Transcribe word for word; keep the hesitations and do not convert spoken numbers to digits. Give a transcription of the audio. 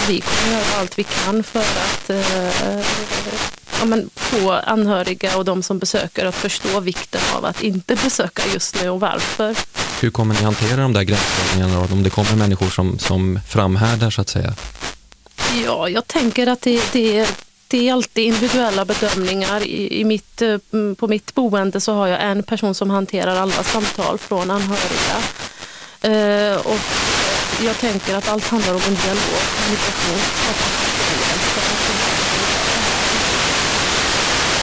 vi kommer göra allt vi kan för att eh, ja, men få anhöriga och de som besöker att förstå vikten av att inte besöka just nu och varför. Hur kommer ni hantera de där gränsdragningarna om det kommer människor som, som framhärdar så att säga? Ja, jag tänker att det, det, det är alltid individuella bedömningar. I, i mitt, på mitt boende så har jag en person som hanterar alla samtal från anhöriga. Eh, och jag tänker att allt handlar om en dialog, kommunikation, skapa förståelse.